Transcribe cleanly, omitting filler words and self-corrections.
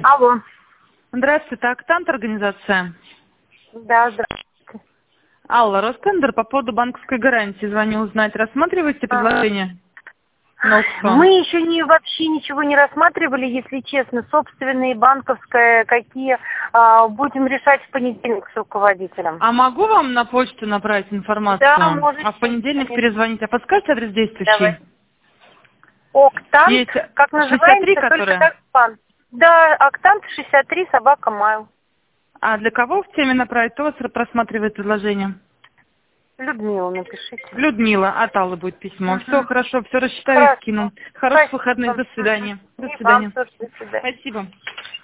Алло. Здравствуйте, Актант организация. Да, здравствуйте. Алла, Ростендер, по поводу банковской гарантии. Звоню узнать, рассматриваете предложение на аукцион? Мы еще вообще ничего не рассматривали, если честно. Собственные, банковское, какие. Будем решать в понедельник с руководителем. А могу вам на почту направить информацию? Да, можете. А в понедельник перезвонить. А подскажете адрес действующий? Давай. Октант, Есть как 63, называется, только которая? как спам. Да, Октант 63, собака Майл. А для кого в теме направить? Кто вас просматривает предложение? Людмила, напишите. Людмила, от Аллы будет письмо. Все Угу. хорошо, все рассчитаю и Хорошо. скину. Хороших Спасибо. выходных, до свидания. До И вам свидания. тоже до свидания. Спасибо.